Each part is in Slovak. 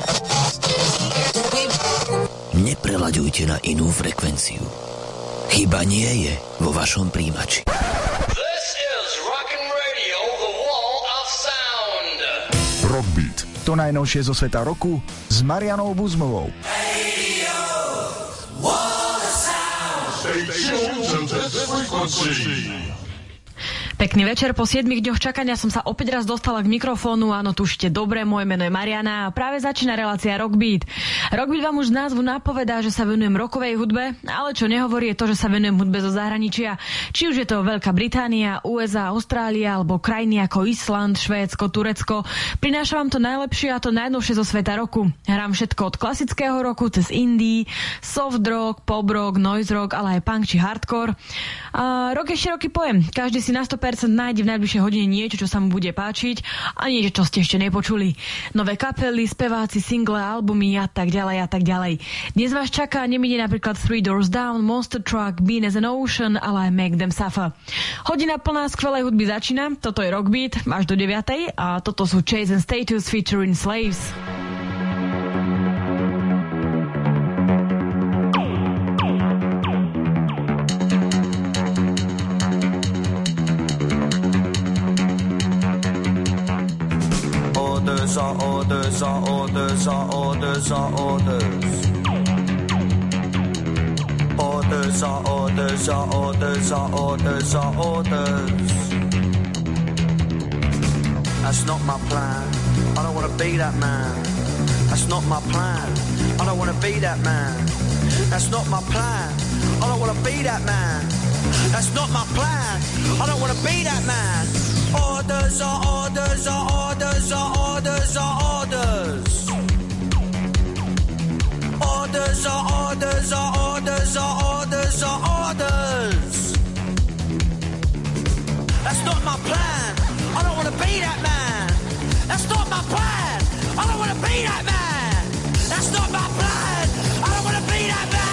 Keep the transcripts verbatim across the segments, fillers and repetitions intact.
Neprelaďujte na inú frekvenciu. Chyba nie je vo vašom príjimači. This is Rockin' Radio, the wall of sound. Rockbeat, to najnovšie zo sveta roku s Marianou Buzmovou. Radio, wall of sound. Stations of this frequency. Pekný večer, po siedmich dňoch čakania som sa opäť raz dostala k mikrofónu. Áno, tušite dobre, moje meno je Mariana a práve začína relácia Rockbeat. Rockbeat vám už z názvu napovedá, že sa venujem rockovej hudbe, ale čo nehovorí je to, že sa venujem hudbe zo zahraničia. Či už je to Veľká Británia, ú es á, Austrália alebo krajiny ako Island, Švédsko, Turecko. Prinášam vám to najlepšie a to najnovšie zo sveta roku. Hrám všetko od klasického roku cez indie, soft rock, pop rock, noise rock, ale aj punk či hardcore. A rock je široký pojem. Každý si na sto percent nájde v najbližšej hodine niečo, čo sa mu bude páčiť a niečo, čo ste ešte nepočuli. Nové kapely, speváci, single, albumy a tak ďalej a tak ďalej. Dnes vás čaká nemine napríklad Three Doors Down, Monster Truck, Bean as an Ocean, ale aj Make Them Suffer. Hodina plná skvelej hudby začína, toto je Rockbeat až do deviatej a toto sú Chase and Status featuring Slaves. Orders are orders are orders are orders. Orders are orders are orders are orders are orders. That's not my plan. I don't wanna be that man. That's not my plan. I don't wanna be that man. That's not my plan. I don't wanna be that man. That's not my plan. I don't wanna be that man. Orders are orders are orders are orders are orders. Orders are orders are orders are orders are orders. That's not my plan. I don't wanna be that man. That's not my plan. I don't wanna be that man. That's not my plan. I don't wanna be that man.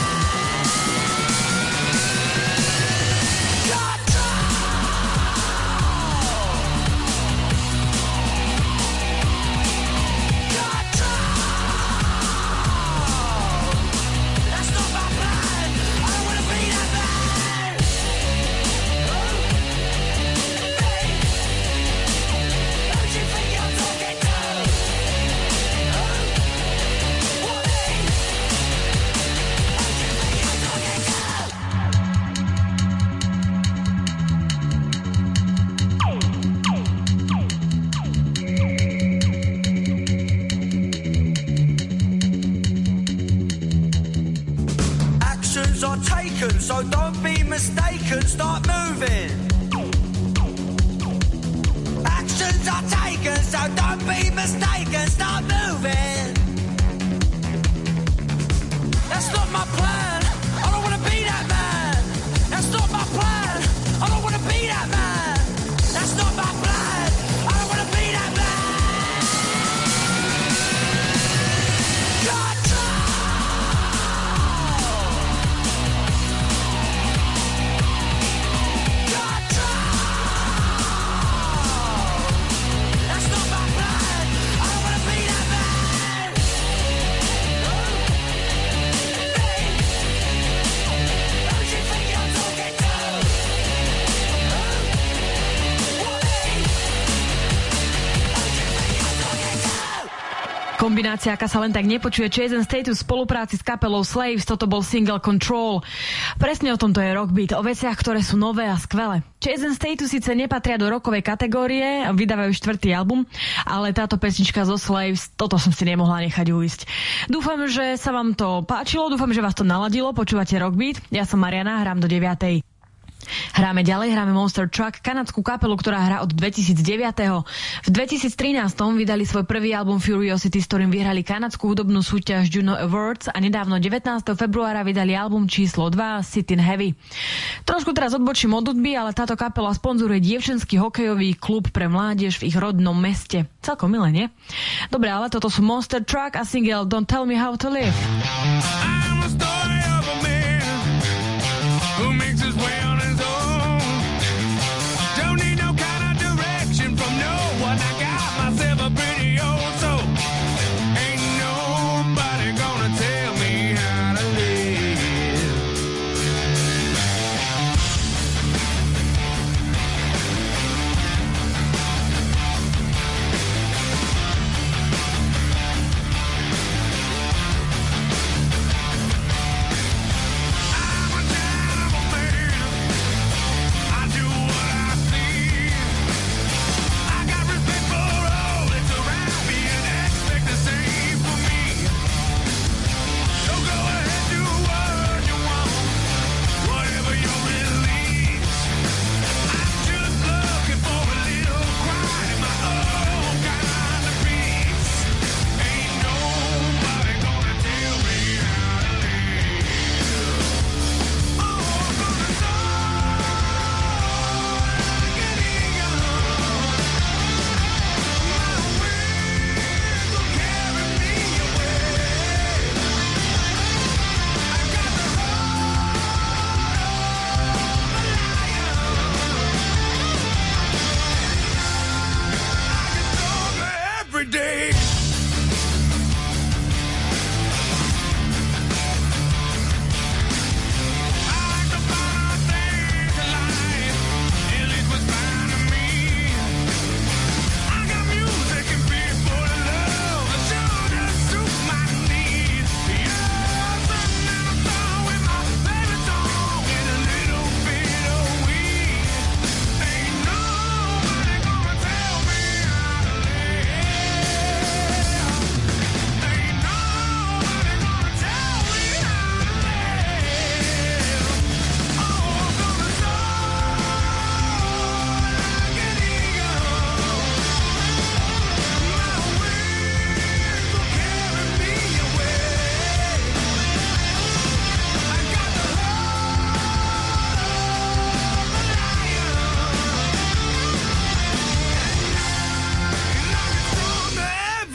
So don't be mistaken, start moving. Actions are taken, so don't be mistaken, start moving. That's not my plan. I don't wanna be that man. That's not my plan. I don't wanna be that man. That's not my plan. I don't wanna be that man. Kombinácia, aká sa len tak nepočuje. Chase and Status v spolupráci s kapelou Slaves, toto bol single Control. Presne o tomto je Rockbeat, o veciach, ktoré sú nové a skvelé. Chase and Status síce nepatria do rockovej kategórie, vydávajú štvrtý album, ale táto pesnička zo Slaves, toto som si nemohla nechať uísť. Dúfam, že sa vám to páčilo, dúfam, že vás to naladilo, počúvate Rockbeat. Ja som Mariana, hrám do deviatej. Hráme ďalej, hráme Monster Truck, kanadskú kapelu, ktorá hrá od dvetisícdeväť. V dvetisíctrinásť vydali svoj prvý album Furiosity, s ktorým vyhrali kanadskú hudobnú súťaž Juno Awards a nedávno devätnásteho februára vydali album číslo dva Sittin' Heavy. Trošku teraz odbočím od hudby, ale táto kapela sponzoruje dievčenský hokejový klub pre mládež v ich rodnom meste. Celkom milé, nie? Dobre, ale toto sú Monster Truck a single Don't Tell Me How to Live. I'm a story of a man who makes his way on his own. Don't need no kind of direction from no one. I got myself a pretty old soul. Ain't no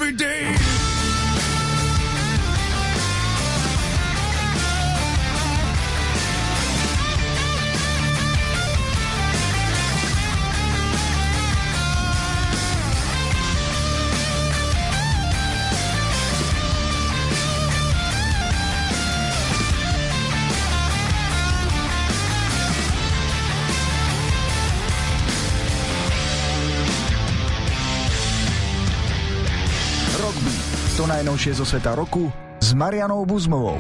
every day. To najnovšie zo sveta roku s Marianou Buzmovou.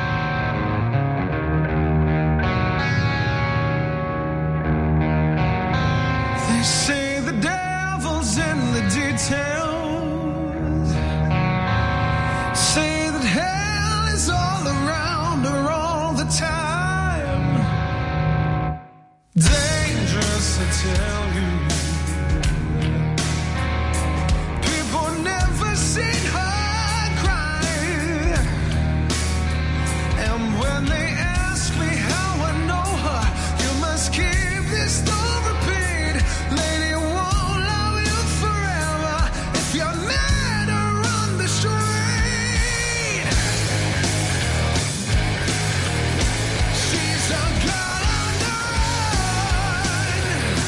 They say the devil's in the details. Say that hell is all around her all the time. Dangerous, I tell you. People never seen her. When they ask me how I know her, you must keep this don't repeat. Lady won't love you forever if you met her on the street. She's a girl on the run,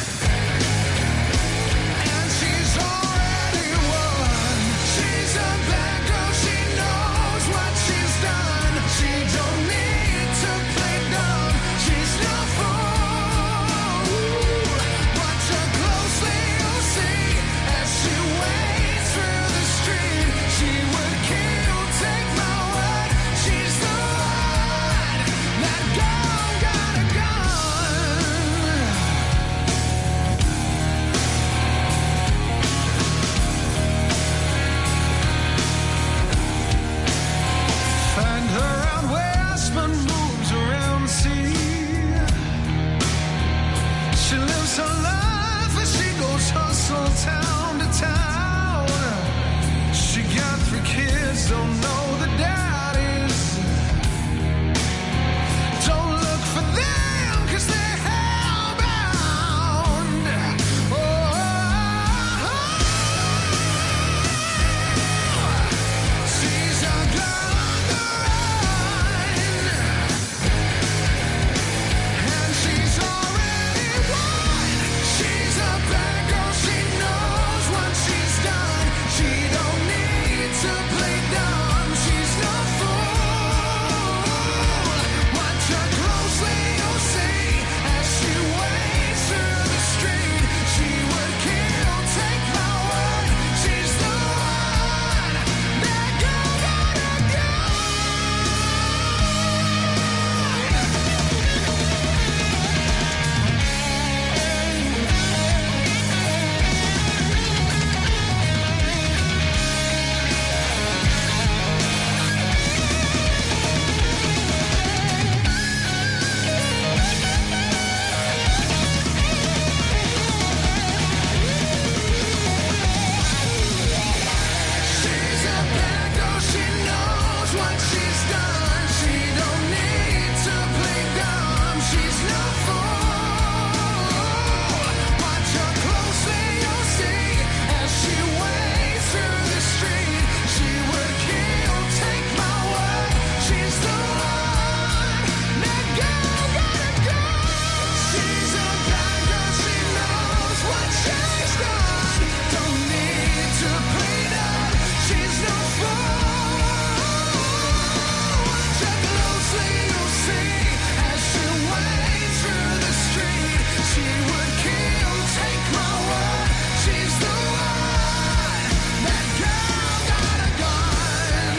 and she's already won. She's a bad girl, she knows what she's done. She don't need town to town. She got three kids, don't know the daddies. Don't look for them, cause they're hellbound. Oh, she's a girl on the run, and she's already won. She's a bad girl, she knows what she's done. She don't need to play dumb. She's no fool. Watch her closely, you'll see, as she waits through the street. She would kill, take my word. She's the one. That girl gotta go. She's a bad girl, she knows what she's done. She don't need to play dumb. She's no fool. Watch her closely, you'll see, as she waits through the street. She would kill, take my word. She's the one. That girl gotta go. She's a bad girl, she knows what she's done. Don't need to play dumb. She's no fool. Watch her closely, you'll see, as she waits through the street. She would kill, take my word. She's the one. That girl got a gun.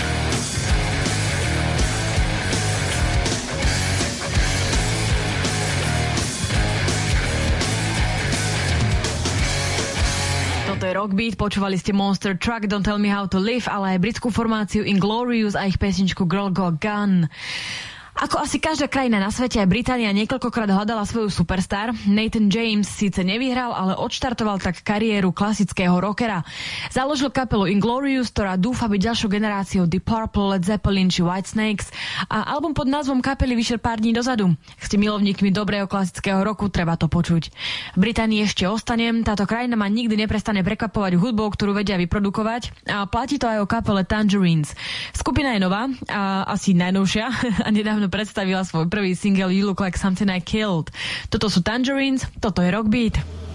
Toto je Rockbeat, počúvali ste Monster Truck, Don't Tell Me How to Live, ale aj britskú formáciu Inglorious a ich pesničku Girl Got Gun. Ako asi každá krajina na svete, aj Británia niekoľkokrát hľadala svoju superstar. Nathan James síce nevyhral, ale odštartoval tak kariéru klasického rockera. Založil kapelu Inglorious, ktorá dúfa byť ďalšou generáciou Deep Purple, Led Zeppelin či Whitesnakes, a album pod názvom kapely vyšiel pár dní dozadu. Ste milovníkmi dobrého klasického roku, treba to počuť. V Británii ešte ostanem, táto krajina ma nikdy neprestane prekvapovať hudbou, ktorú vedia vyprodukovať, a platí to aj o kapele Tangerines. Skupina je nová, a asi najnovšia, a nedávno predstavila svoj prvý single You Look Like Something I Killed. Toto sú Tangerines, toto je Rockbeat.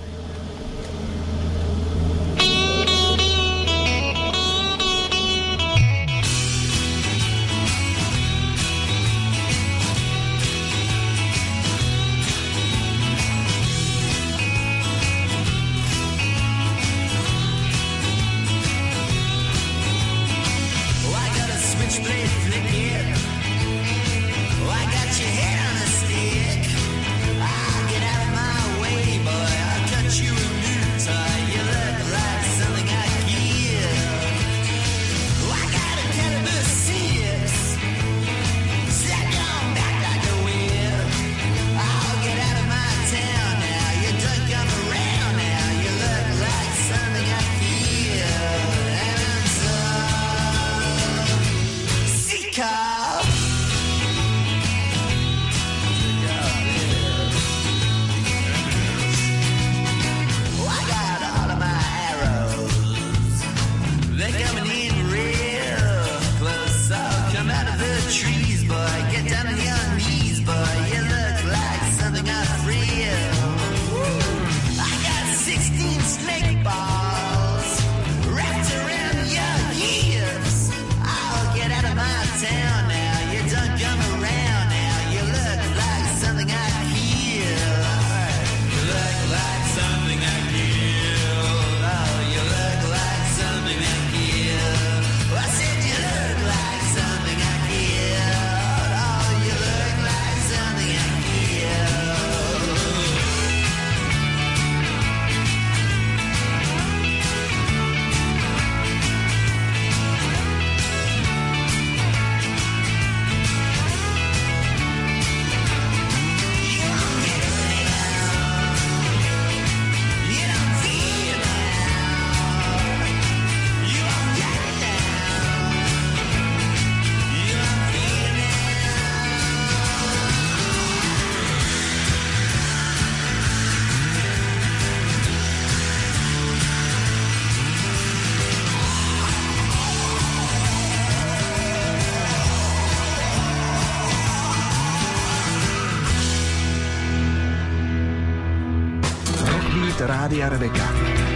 Rádia Rebeka.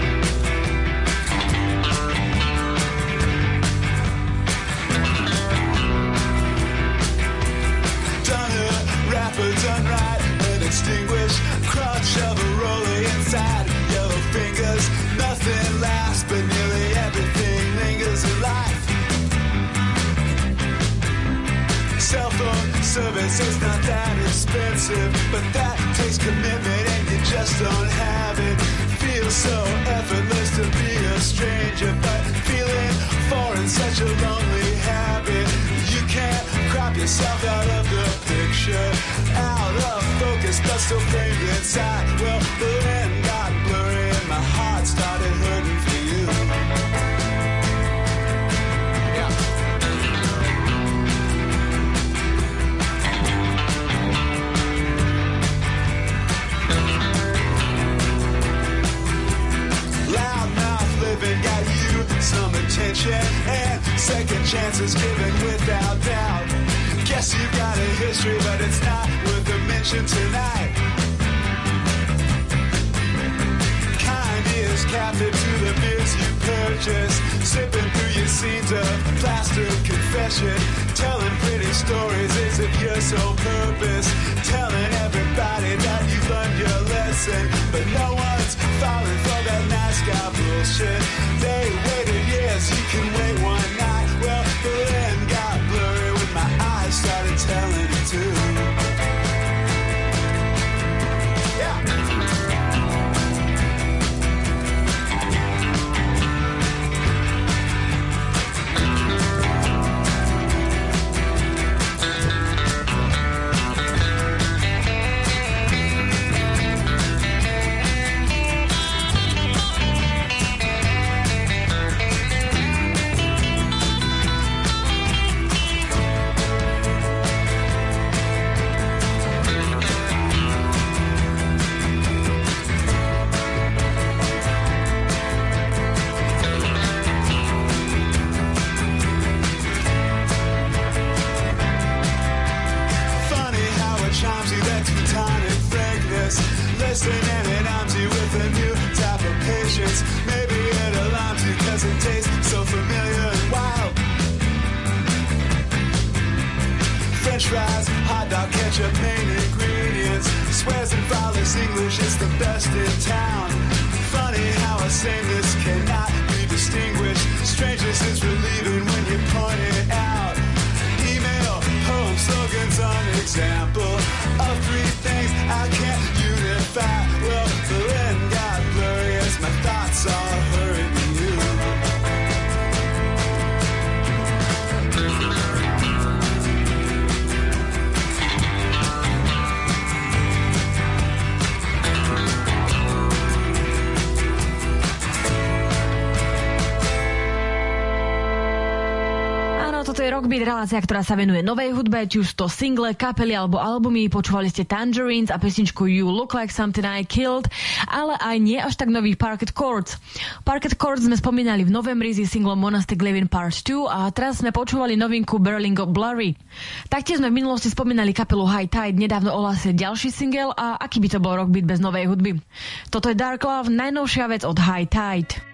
Done it, rapper done right, an extinguished crotch of a rolling inside. Yellow fingers, nothing lasts, but nearly everything lingers in life. Cell phone service is not that expensive, but that takes commitment and you just don't have it. Feels so effortless to be a stranger, but feeling foreign, such a lonely habit. You can't crop yourself out of the picture, out of focus, but still framed inside. Well, the end got blurry and my heart started hurting for you. Yeah. Loudmouth living got you some attention, and second chances given without doubt. Guess you've got a history, but it's not worth a mention tonight. Kind is captive to the beers you purchase, sipping through your scenes of plastered confession, telling pretty stories is it your sole purpose, telling everybody that you've learned your lesson, but no one's falling for that nice guy bullshit. They waited years, you can wait one night. Well, the end got blurry when my eyes started telling it too. Yeah. town. Funny how a sameness cannot be distinguished. Strangers, it's relieving when you point it out. Email, poem, slogans, an example of three things I can't unify. Well, the end got blurry as my thoughts all hurried to you. Toto je Rockbeat, relácia, ktorá sa venuje novej hudbe, či už to single, kapely alebo albumy. Počúvali ste Tangerines a pesničku You Look Like Something I Killed, ale aj nie až tak nových Parquet Courts. Parquet Courts sme spomínali v novembri s singlom Monastic Living Part dva a teraz sme počúvali novinku Berlingo Blurry. Taktiež sme v minulosti spomínali kapelu High Tide, nedávno ohlásil ďalší single a aký by to bol Rockbeat bez novej hudby. Toto je Dark Love, najnovšia vec od High Tide.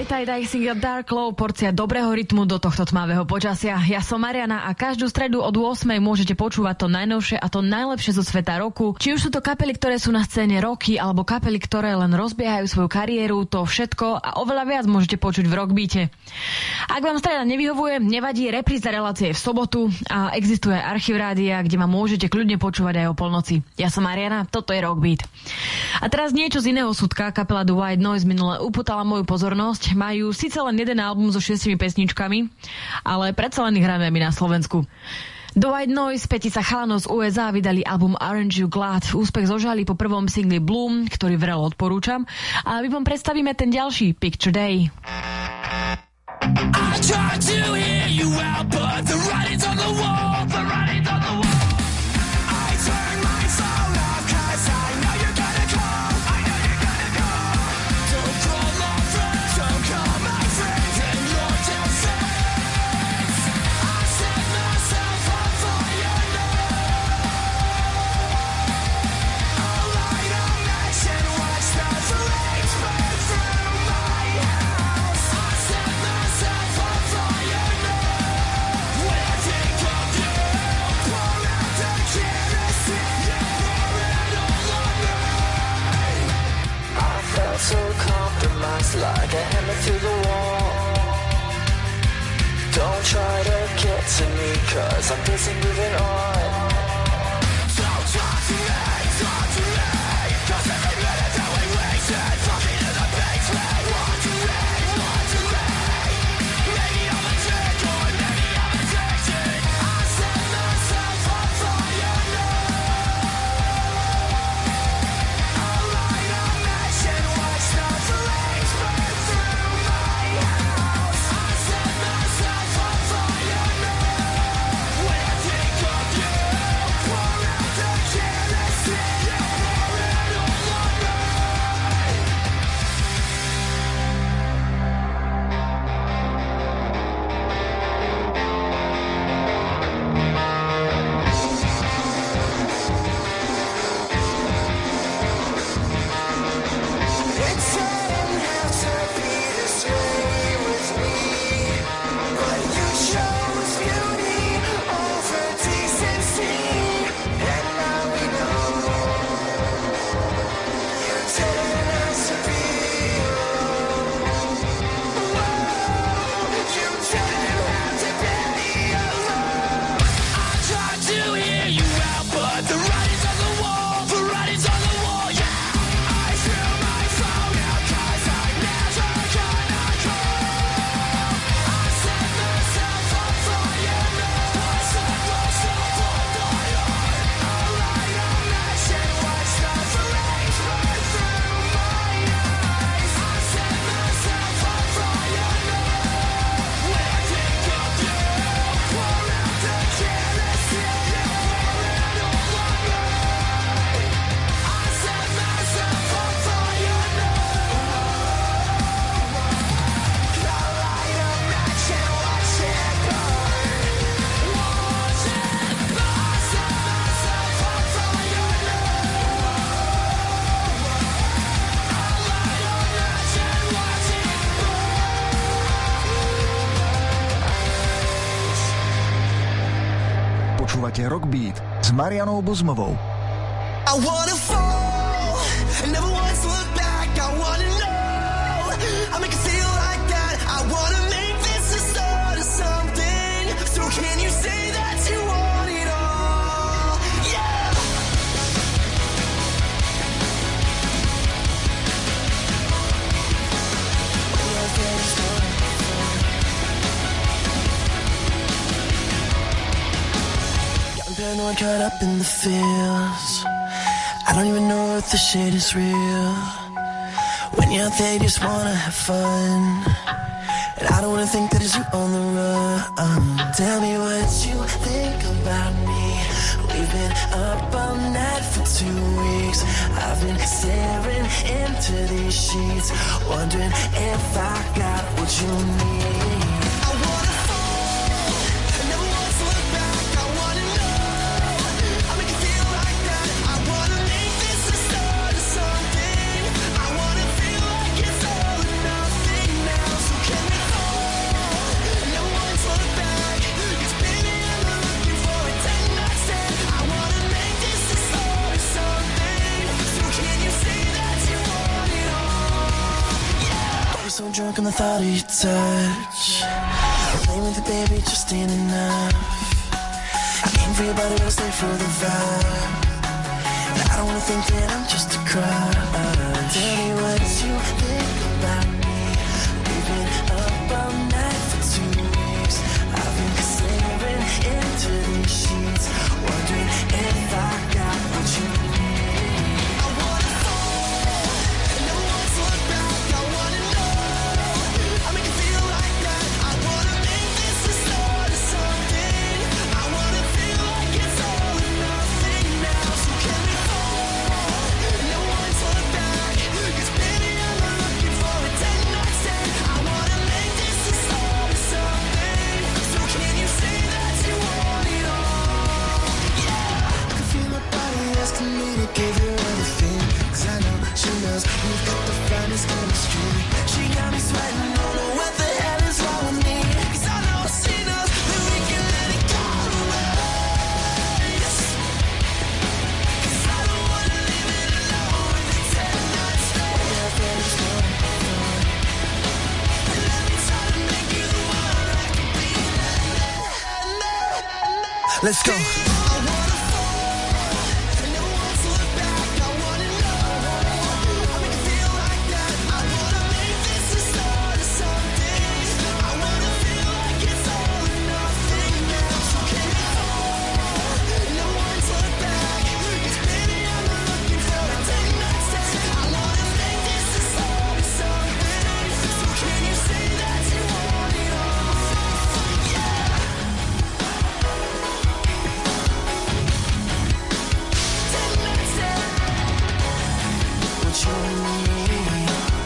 Tie-Dye single Dark Low, porcia dobrého rytmu do tohto tmavého počasia. Ja som Mariana a každú stredu od ôsmej môžete počúvať to najnovšie a to najlepšie zo sveta roku. Či už sú to kapely, ktoré sú na scéne roky, alebo kapely, ktoré len rozbiehajú svoju kariéru, to všetko a oveľa viac môžete počuť v Rockbeate. Ak vám streda nevyhovuje, nevadí, repríza relácie je v sobotu a existuje aj archív rádia, kde ma môžete kľudne počúvať aj o polnoci. Ja som Mariana, toto je Rockbeat. A teraz niečo z iného súdka. Kapela The White Noise minule upútala moju pozornosť. Majú síce len jeden album so šiestimi pesničkami, ale predsa len ich hráme my na Slovensku. The White Noise, pätica chalanov z ú es á, vydali album Aren't You Glad. Úspech zožali po prvom singli Bloom, ktorý vrelo odporúčam. A my vám predstavíme ten ďalší, Picture Day. I tried to hear you out, but the writing's on the wall, the writing's on the wall. I turned my phone off, cause I know you're gonna call, I know you're gonna call. Don't call my friends, don't call my friends, and you're downstairs. I set myself on fire now. I'll light a match and watch the flames burn through my house. I set myself on fire now. When I think of you, pour out the kerosene, pour it all on me. I felt so compromised, like a hammer through the wall. Don't try to get to me, cause I'm busy moving on. Don't talk to me, talk to me, cause every minute that we wasted, talking in the basement, want to rain, want to rain. Maybe I'm a dick, or maybe I'm addicted. I set myself on fire now. I'll light a match and watch the flames burn through my house. I set myself on fire now. When I think of you, pour out the kerosene, pour it all on me. It didn't have to be this way with me, but you chose beauty over decency, and now we know you didn't have to be. Whoa, you didn't have to be alone. I tried to hear you out, but the writing's on the wall, the writing's on the wall, yeah. I threw my phone out, cause I'm never gonna call. I set myself on fire now. I set myself on fire. I'll light a match and watch the flames burn through my eyes. I set myself on fire now. When I think of you, pour out the kerosene, pour it all on me. I set myself on fire now. I'll light a match and watch it burn. Watch it burn. I set myself on fire now. I'll light a match and watch it burn. Počúvate Rockbeat s Marianou Buzmovou. I wanna fall and never once look back. I wanna know I make it feel like that. I wanna make this the start of something. So can you say that you want it all? Yeah. I'm paranoid, caught up in the feels. I don't even know if the shit is real. When you're out there, you just wanna have fun. And I don't wanna think that it's you on the run. Tell me what you think about me. We've been up all night for two weeks. I've been staring into these sheets, wondering if I got what you need. I wanna fall and never once look back. I wanna know I make it feel like that. I wanna make this the start of something. I wanna feel like it's all or nothing now. I'm drunk on the thought of your touch. Playing with the baby just ain't enough. I came for your body, but I'll stay for the vibe. And I don't wanna think that I'm just a crush. Tell me what you think about me. We've been up all night for two weeks. I've been slipping into these sheets, wondering if I got what you need. I wanna fall, and no one's look back. I wanna know, I make it feel like that. I wanna make this the start of something. I wanna feel like it's all or nothing now. So can we fall, and no one's look back? 'Cause baby, I'm not looking for a ten night stand. I wanna make this the start of something. So can you say that you want it all? Yeah, I can feel my body asking me to give her everything. 'Cause I know she knows we've got the finest chemistry. She got me sweating, don't know what the hell is wrong with me. 'Cause I know she knows that we can let it go to waste. 'Cause I don't wanna leave it alone with a ten night stand. Yeah, baby, just know it. And let me try to make you the one I can be. Let's go. I wanna fall, and no one's look back. I wanna know, I make it feel like that. I wanna make this the start of something. I wanna feel like it's all or nothing now. So can we fall, and no one's look back? 'Cause baby, I'm not looking for a ten night stand. I wanna make this the start of something. So can you say that you want it all? Yeah. Ten night stand. What you need?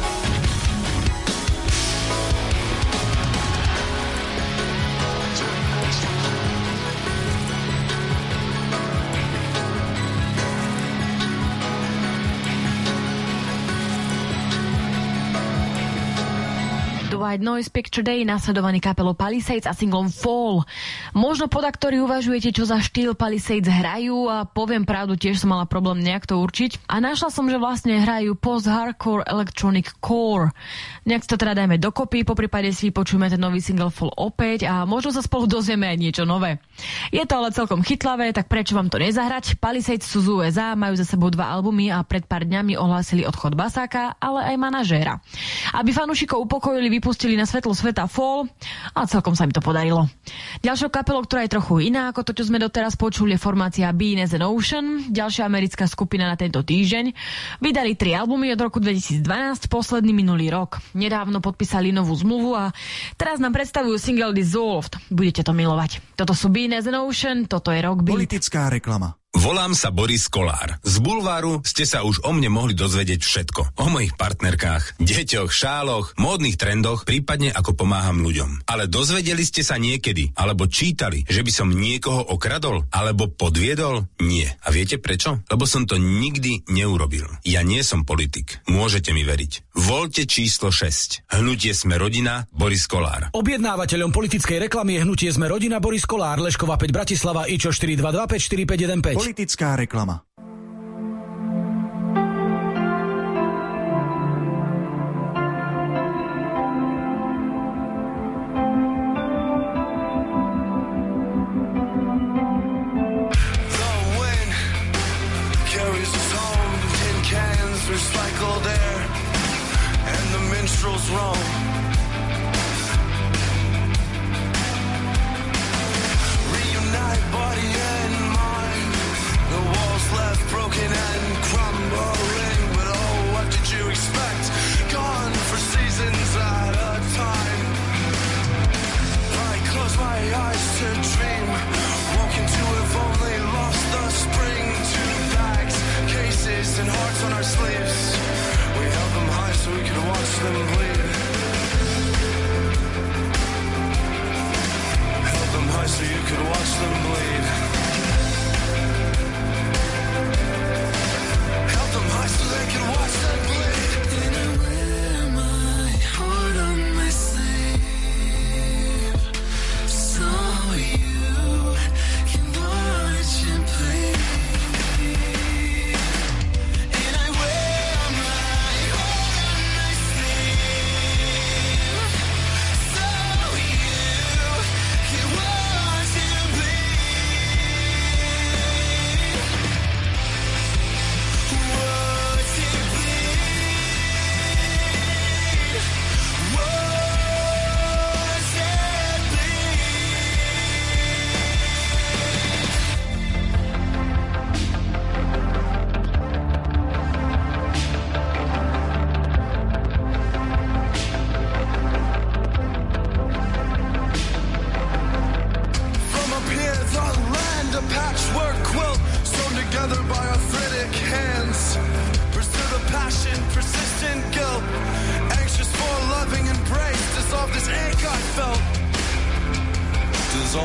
The White Noise Picture Day, nasledovaný kapelou Palisades a singlom Fall. Možno podaktori uvažujete, čo za štýl Palisades hrajú, a poviem pravdu, tiež som mala problém nejak to určiť. A našla som, že vlastne hrajú post-hardcore electronic core. Nejak to teda dajme dokopy, poprípade si počujeme ten nový single Fall opäť a možno sa spolu dozvieme aj niečo nové. Je to ale celkom chytlavé, tak prečo vám to nezahrať? Palisades sú z ú es á, majú za sebou dva albumy a pred pár dňami ohlásili odchod basáka, ale aj manažéra. Aby fanúšikov upokojili, vypustili na svetlo sveta Fall a celkom sa mi to podarilo. Ďalšou kapelou, ktorá je trochu iná ako to, čo sme doteraz počuli, je formácia Being as an Ocean, ďalšia americká skupina na tento týždeň. Vydali tri albumy od roku dvetisícdvanásť, posledný minulý rok. Nedávno podpísali novú zmluvu a teraz nám predstavujú single Dissolved. Budete to milovať. Toto sú Being as an Ocean, toto je Rock Beat. Politická reklama. Volám sa Boris Kolár. Z Bulváru ste sa už o mne mohli dozvedieť všetko. O mojich partnerkách, deťoch, šáloch, módnych trendoch, prípadne ako pomáham ľuďom. Ale dozvedeli ste sa niekedy, alebo čítali, že by som niekoho okradol, alebo podviedol? Nie. A viete prečo? Lebo som to nikdy neurobil. Ja nie som politik. Môžete mi veriť. Voľte číslo šesť. Hnutie Sme rodina, Boris Kolár. Objednávateľom politickej reklamy je Hnutie Sme rodina, Boris Kolár, Leškova päť, Bratislava, Ičo štyri dva dva päť štyri päť jeden päť. Politická reklama. Recycled air and the minstrels roam. Reunite body and mind. The walls left broken and crumbling. But oh, what did you expect? Gone for seasons at a time. I close my eyes to dream. Walking to have only lost the spring to bags, cases and hearts on our sleeves. We held them high so we could watch them bleed. Held them high so you could watch them bleed. Held them high so they could watch them bleed. And I wear my heart on my sleeve, so you can watch and play. And I wear my heart on my sleeve.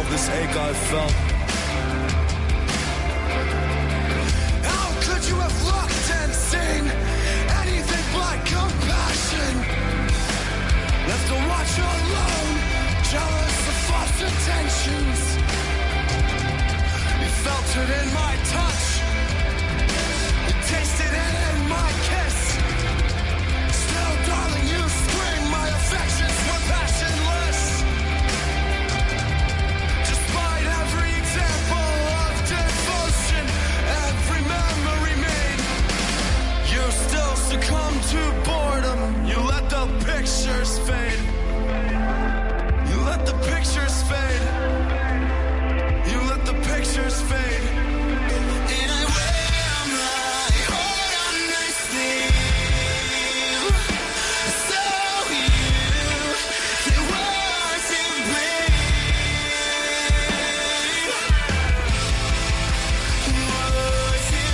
this ache I felt. How could you have looked and seen anything but compassion? Left to watch alone, jealous of false intentions. You felt it in my touch, you tasted it in my kiss. Still, darling, you scream, my affections were passionless. Despite every example of devotion, every memory made, you still succumb to boredom. You let the pictures fade. You let the pictures fade. You let the pictures fade. And I wear my heart on my sleeve, so you can watch it bleed. Watch it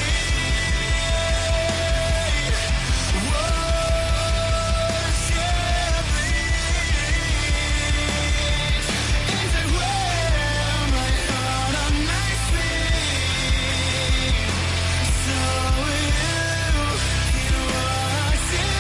bleed. Watch it bleed. And I wear my heart on my sleeve, so you can watch it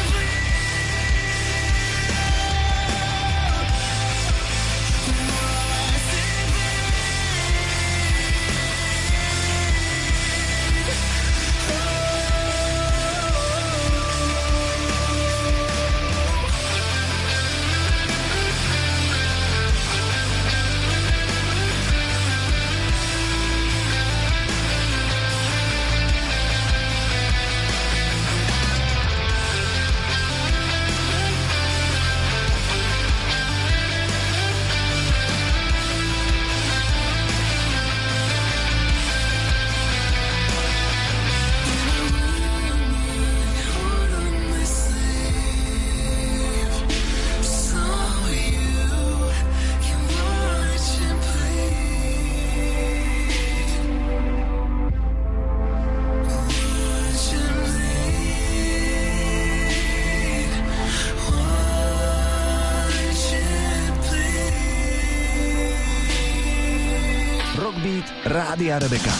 Rockbeat Rádia Rebeka.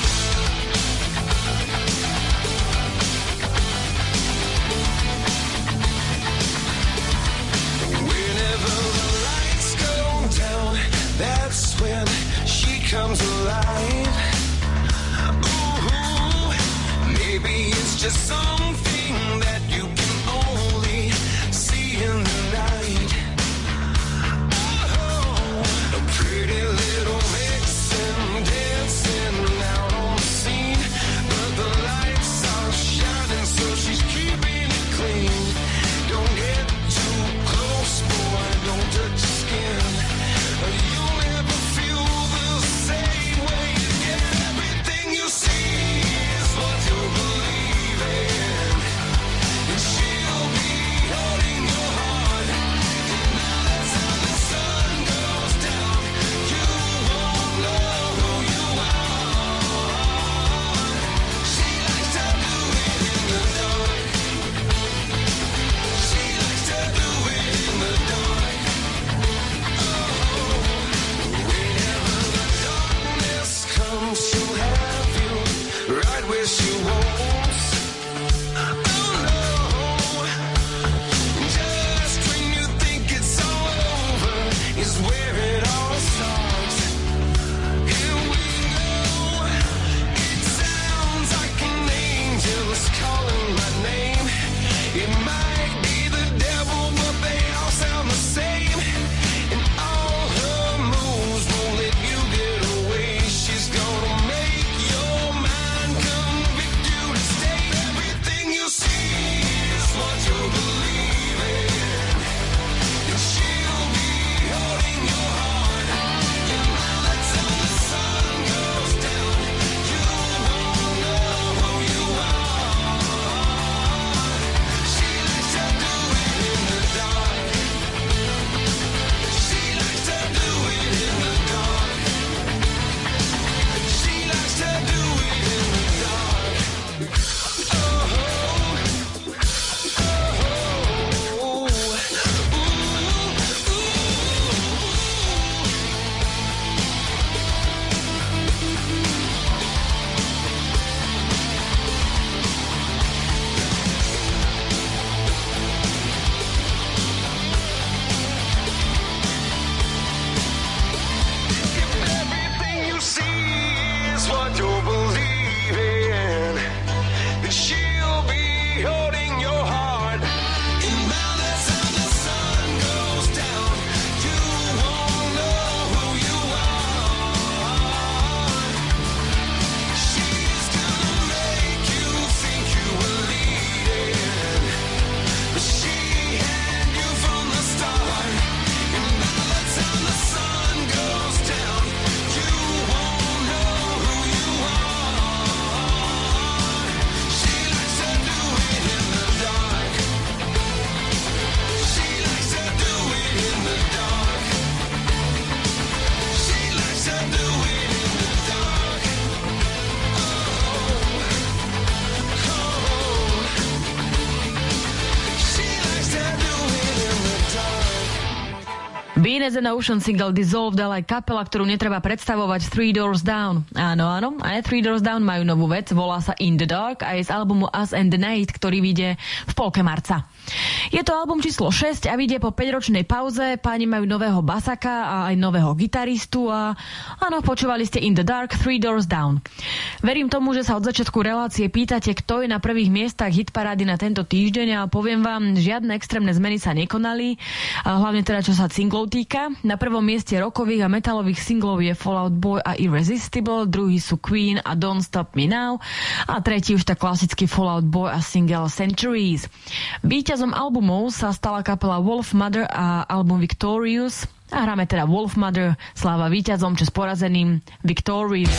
Whenever the lights go down, that's when she comes alive. Ooh, maybe it's just something that you can only see in the night. Oh, a pretty little vixen dancing out on the scene, but the lights are shining, so she's keeping it clean. Don't get too close, boy, don't touch your skin. You'll never feel the same way again. Everything you see is what you believe in. Venus and Ocean single Dissolved, ale aj kapela, ktorú netreba predstavovať, Three Doors Down. Áno, áno, aj Three Doors Down majú novú vec, volá sa In the Dark a je z albumu Us and the Night, ktorý vyjde v polke marca. Je to album číslo šesť a vyjde po päťročnej pauze. Páni majú nového basaka a aj nového gitaristu a áno, počúvali ste In the Dark, Three Doors Down. Verím tomu, že sa od začiatku relácie pýtate, kto je na prvých miestach hitparády na tento týždeň a poviem vám, žiadne extrémne zmeny sa nekonali, a hlavne teda čo sa singlov týka. Na prvom mieste rockových a metalových singlov je Fall Out Boy a Irresistible, druhý sú Queen a Don't Stop Me Now a tretí už tak klasický Fall Out Boy a single Centuries. Víťazom albumov sa stala kapela Wolf Mother a album Victorious a hráme teda Wolf Mother, sláva víťazom, čas porazeným Victorious.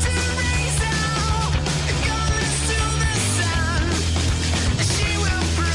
She will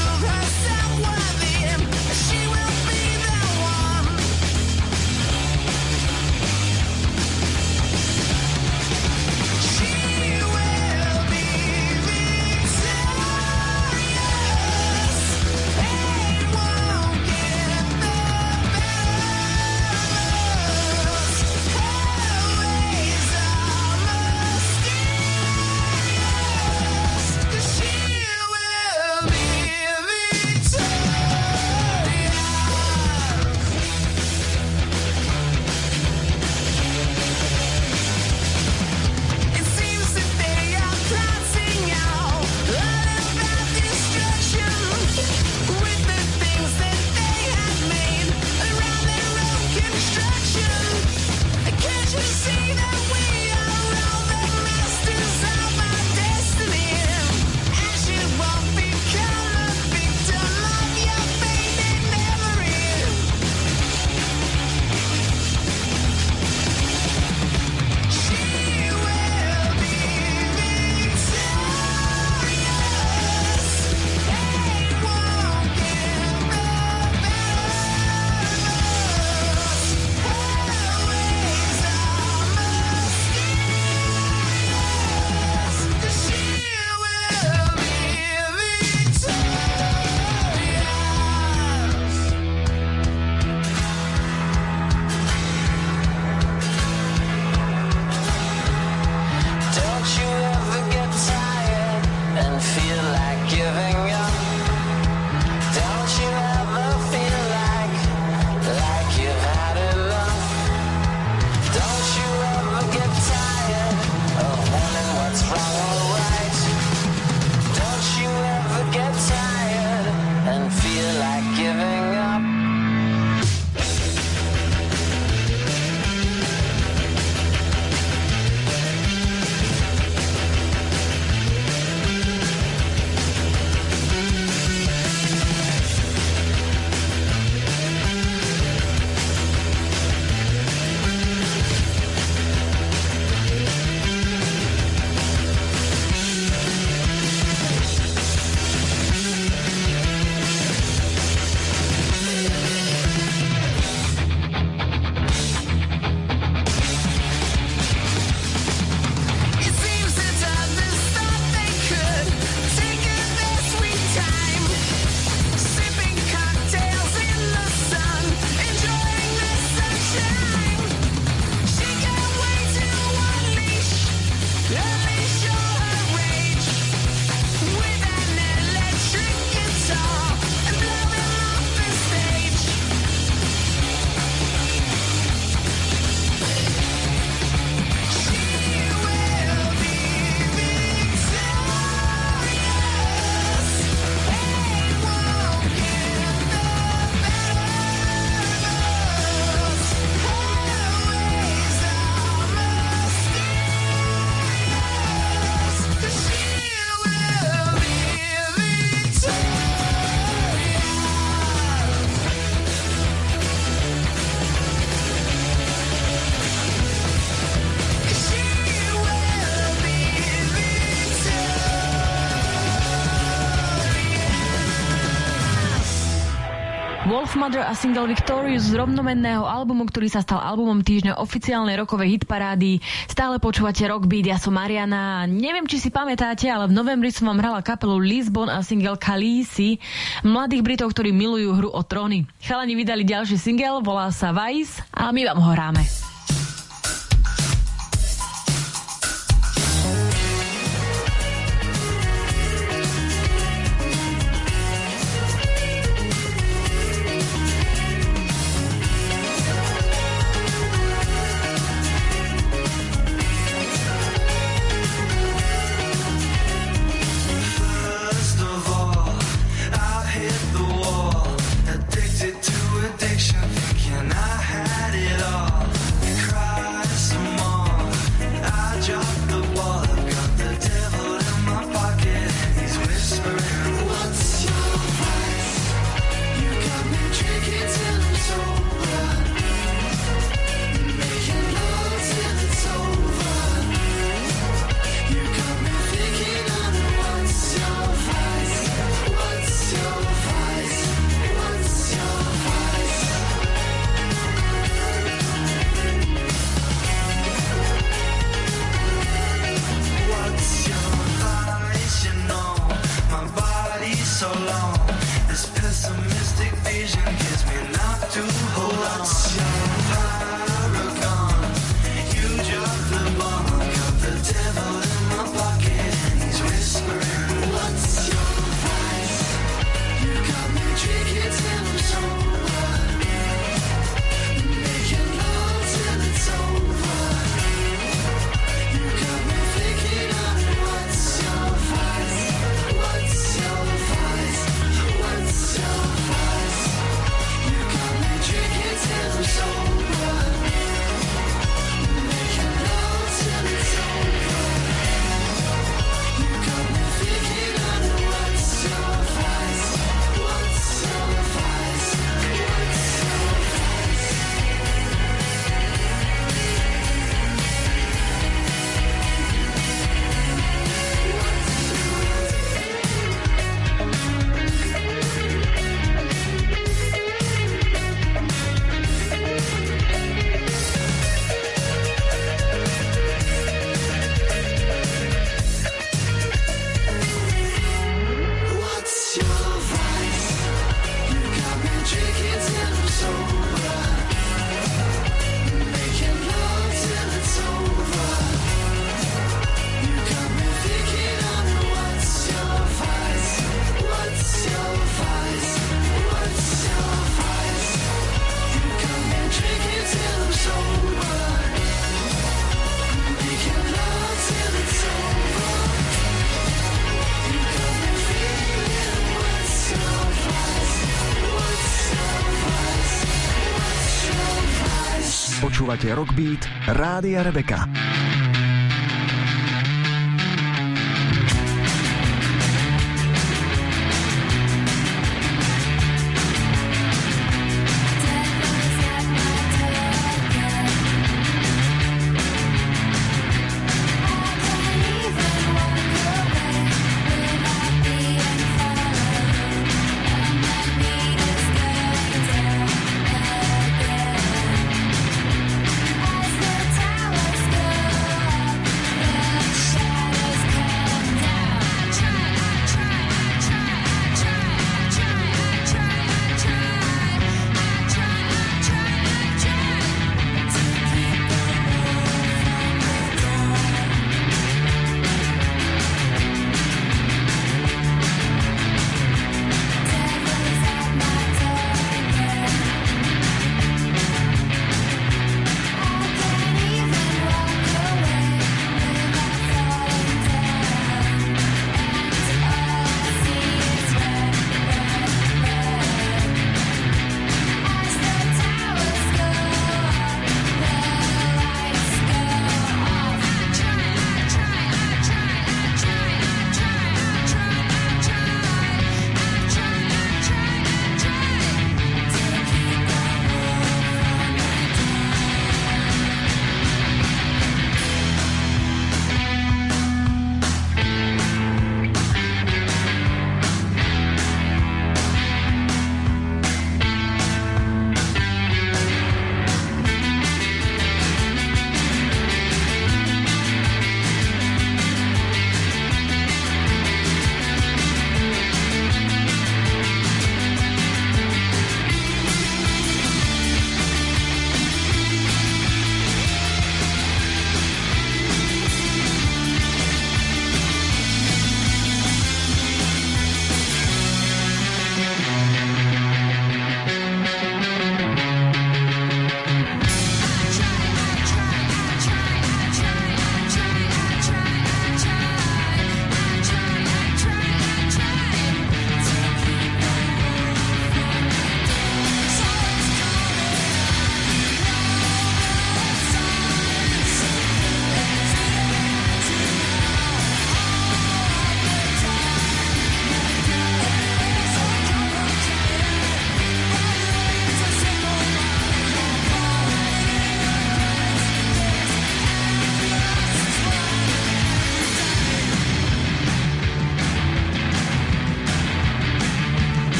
Wolfmother a single Victorious z rovnomenného albumu, ktorý sa stal albumom týždňa oficiálnej rokovej hitparády. Stále počúvate Rockbeat, ja som Mariana. Neviem, či si pamätáte, ale v novembri som vám hrala kapelu Lisbon a single Khaleesi, mladých Britov, ktorí milujú hru o tróny. Chalani vydali ďalší single, volá sa Vice a my vám ho hráme. Počúvate Rockbeat, Rádia Rebeka. Towers go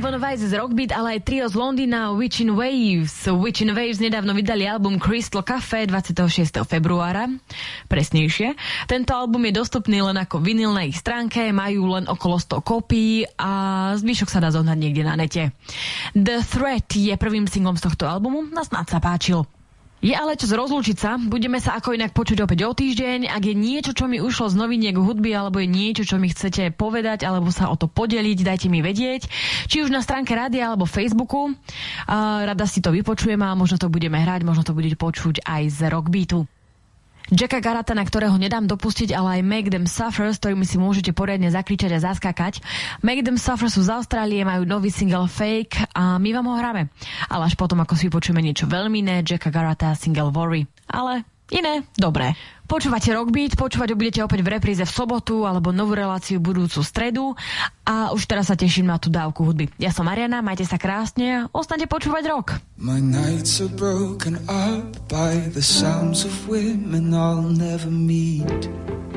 Simon Weiss z Rockbeat, ale aj trio z Londýna Witchin Waves. Witchin Waves nedávno vydali album Crystal Cafe dvadsiateho šiesteho februára. Presnejšie. Tento album je dostupný len ako vinyl na ich stránke, majú len okolo sto kópií a zvyšok sa dá zohnať niekde na nete. The Threat je prvým singlom z tohto albumu a snad sa páčil. Je ale čas rozlúčiť sa, budeme sa ako inak počuť opäť o týždeň. Ak je niečo, čo mi ušlo z noviniek hudby, alebo je niečo, čo mi chcete povedať, alebo sa o to podeliť, dajte mi vedieť. Či už na stránke rádia, alebo Facebooku. A rada si to vypočujem a možno to budeme hrať, možno to budete počuť aj z Rockbeatu. Jacka Garata, na ktorého nedám dopustiť, ale aj Make Them Suffer, s ktorými si môžete poriadne zakričať a zaskakať. Make Them Suffer sú z Austrálie, majú nový single Fake a my vám ho hráme. Ale až potom, ako si vypočujeme niečo veľmi iné, Jacka Garata, single Worry. Ale iné, dobré. Počúvate Rockbeat, počúvať ho budete opäť v repríze v sobotu alebo novú reláciu budúcu stredu a už teraz sa teším na tú dávku hudby. Ja som Mariana, majte sa krásne a ostaňte počúvať rock. My nights are broken up by the sounds of women I'll never meet.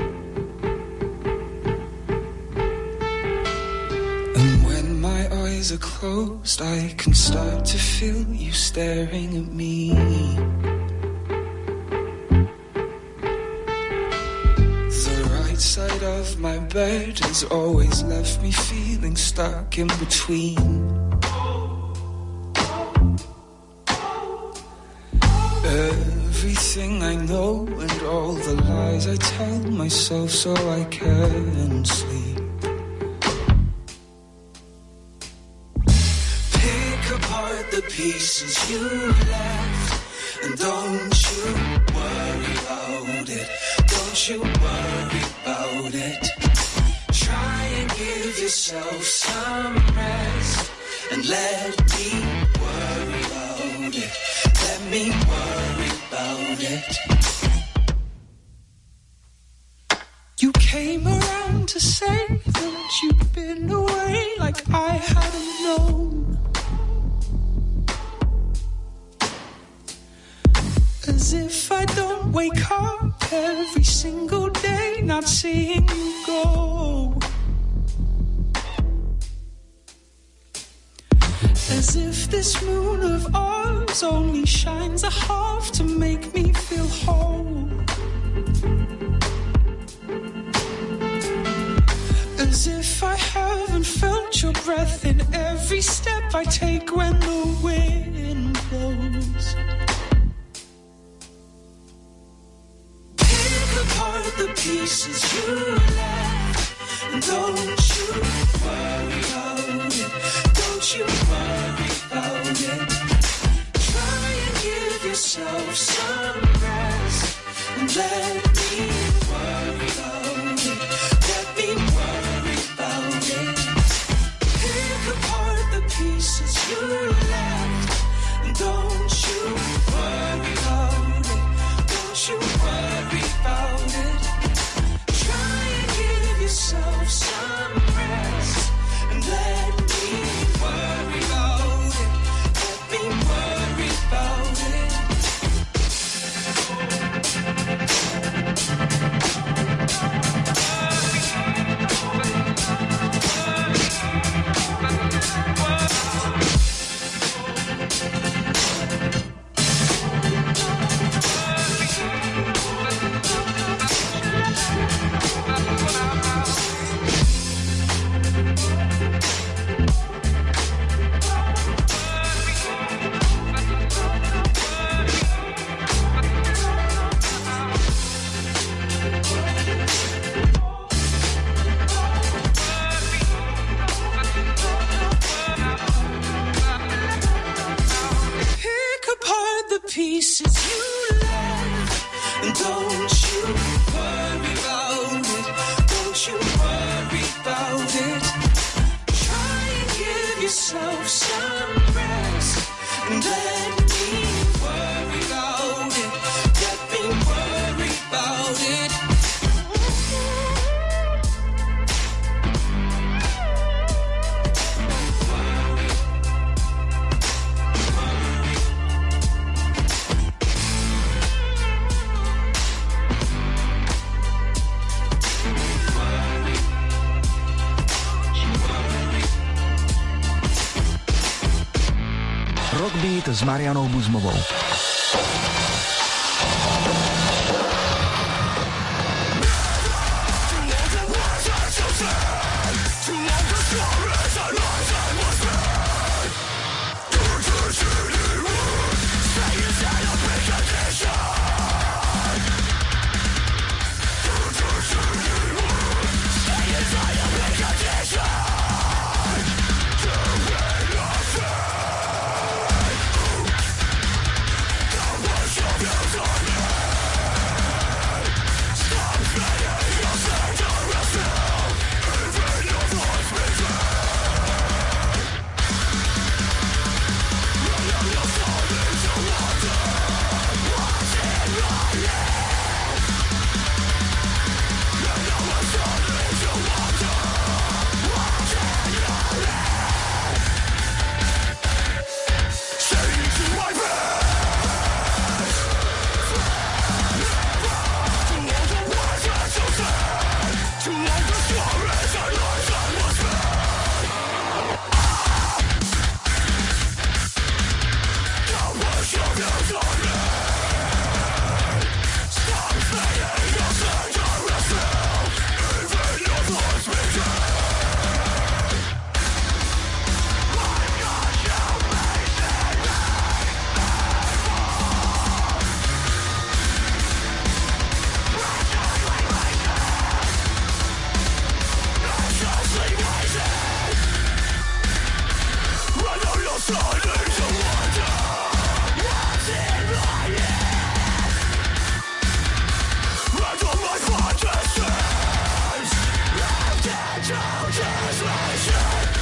And when my eyes are closed I can start to feel you staring at me. Side of my bed has always left me feeling stuck in between. Everything I know and all the lies I tell myself so I can sleep. Pick apart the pieces you left and don't you worry about it. Don't you worry about it. Try and give yourself some rest and let me worry about it. Let me worry about it. You came around to say that you'd been away like I hadn't known. As if I don't wake up every single day not seeing you go. As if this moon of ours only shines a half to make me feel whole. As if I haven't felt your breath in every step I take when the wind blows. Apart the pieces you left and don't you worry about it. Don't you worry about it. Try and give yourself some rest and let me worry about it. Let me worry about it. Pick apart the pieces you left and don't you worry about it. Don't you worry about it. Try and give yourself some rest and let me worry about it. Let me worry about it. Rockbeat s Marianou Buzmovou. Just